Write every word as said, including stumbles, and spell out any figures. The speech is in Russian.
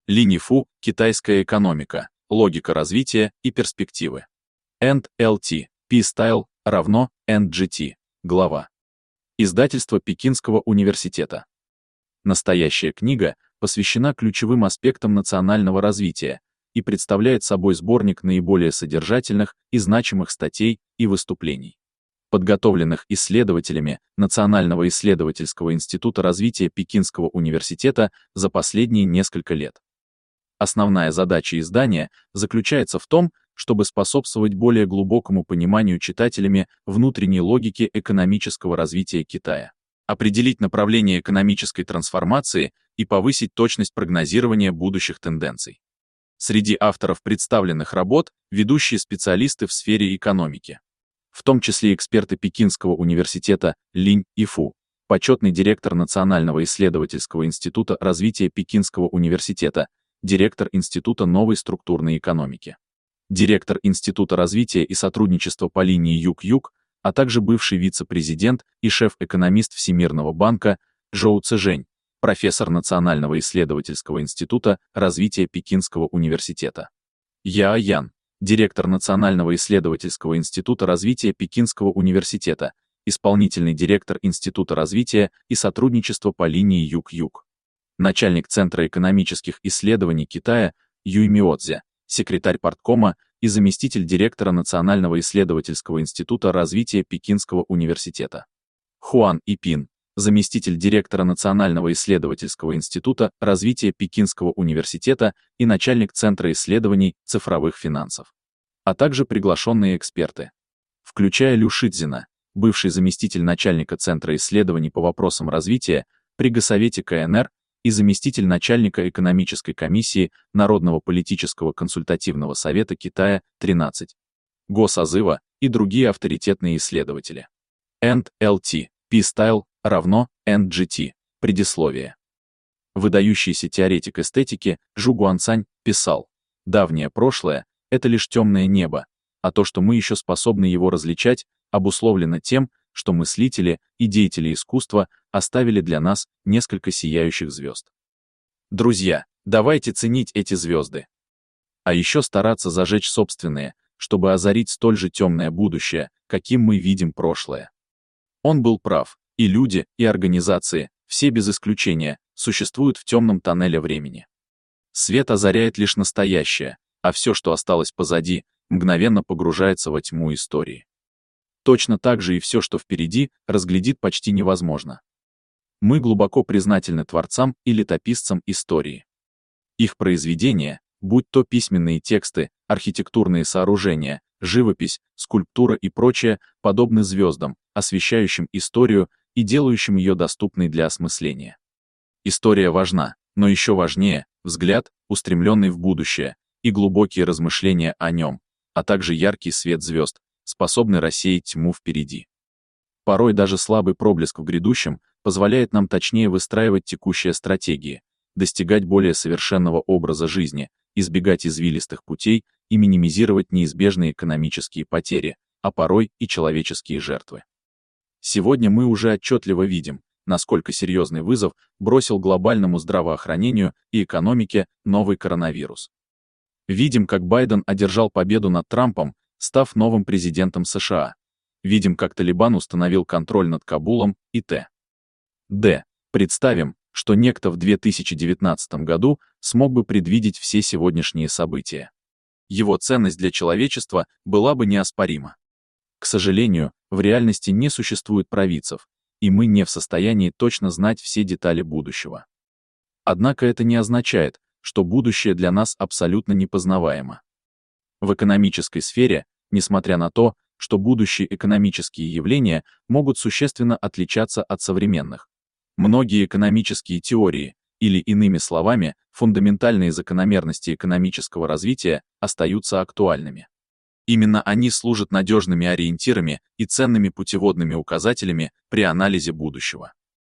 Линь-Фу, китайская экономика, логика развития и перспективы. энд эл ти, P-Style, равно эн джи ти, глава. Издательство Пекинского университета. Настоящая книга посвящена ключевым аспектам национального развития и представляет собой сборник наиболее содержательных и значимых статей и выступлений, подготовленных исследователями Национального исследовательского института развития Пекинского университета за последние несколько лет. Основная задача издания заключается в том, чтобы способствовать более глубокому пониманию читателями внутренней логики экономического развития Китая, определить направление экономической трансформации и повысить точность прогнозирования будущих тенденций. Среди авторов представленных работ ведущие специалисты в сфере экономики, в том числе эксперты Пекинского университета Линь-Фу, почетный директор Национального исследовательского института развития Пекинского университета, директор Института новой структурной экономики, директор Института развития и сотрудничества по линии Юг-Юг, а также бывший вице-президент и шеф-экономист Всемирного банка Жоу Цзэжэнь, профессор Национального исследовательского института развития Пекинского университета. Яо Ян, директор Национального исследовательского института развития Пекинского университета, исполнительный директор Института развития и сотрудничества по линии Юг-Юг, начальник Центра экономических исследований Китая Юй Миодзе, секретарь парткома и заместитель директора Национального исследовательского института развития Пекинского университета. Хуан Ипин, заместитель директора Национального исследовательского института развития Пекинского университета и начальник Центра исследований цифровых финансов, а также приглашенные эксперты, включая Лю Шицзина, бывший заместитель начальника Центра исследований по вопросам развития при Госсовете ка эн эр и заместитель начальника экономической комиссии Народного политического консультативного совета Китая тринадцать, Госсозыва и другие авторитетные исследователи. энд эл ти, P-Style, равно эн джи ти, предисловие. Выдающийся теоретик эстетики Жу Гуанцань писал: «Давнее прошлое — это лишь темное небо, а то, что мы еще способны его различать, обусловлено тем, что мыслители и деятели искусства оставили для нас несколько сияющих звезд. Друзья, давайте ценить эти звезды. А еще стараться зажечь собственные, чтобы озарить столь же темное будущее, каким мы видим прошлое». Он был прав, и люди, и организации, все без исключения, существуют в темном тоннеле времени. Свет озаряет лишь настоящее, а все, что осталось позади, мгновенно погружается во тьму истории. Точно так же и все, что впереди, разглядеть почти невозможно. Мы глубоко признательны творцам и летописцам истории. Их произведения, будь то письменные тексты, архитектурные сооружения, живопись, скульптура и прочее, подобны звездам, освещающим историю и делающим ее доступной для осмысления. История важна, но еще важнее — взгляд, устремленный в будущее, и глубокие размышления о нем, а также яркий свет звезд, способный рассеять тьму впереди. Порой даже слабый проблеск в грядущем позволяет нам точнее выстраивать текущие стратегии, достигать более совершенного образа жизни, избегать извилистых путей и минимизировать неизбежные экономические потери, а порой и человеческие жертвы. Сегодня мы уже отчетливо видим, насколько серьезный вызов бросил глобальному здравоохранению и экономике новый коронавирус. Видим, как Байден одержал победу над Трампом, став новым президентом США. Видим, как Талибан установил контроль над Кабулом и т.д. Представим, что некто в две тысячи девятнадцатом году смог бы предвидеть все сегодняшние события. Его ценность для человечества была бы неоспорима. К сожалению, в реальности не существует провидцев, и мы не в состоянии точно знать все детали будущего. Однако это не означает, что будущее для нас абсолютно непознаваемо. В экономической сфере, несмотря на то, что будущие экономические явления могут существенно отличаться от современных, многие экономические теории, или иными словами, фундаментальные закономерности экономического развития, остаются актуальными. Именно они служат надежными ориентирами и ценными путеводными указателями при анализе будущего.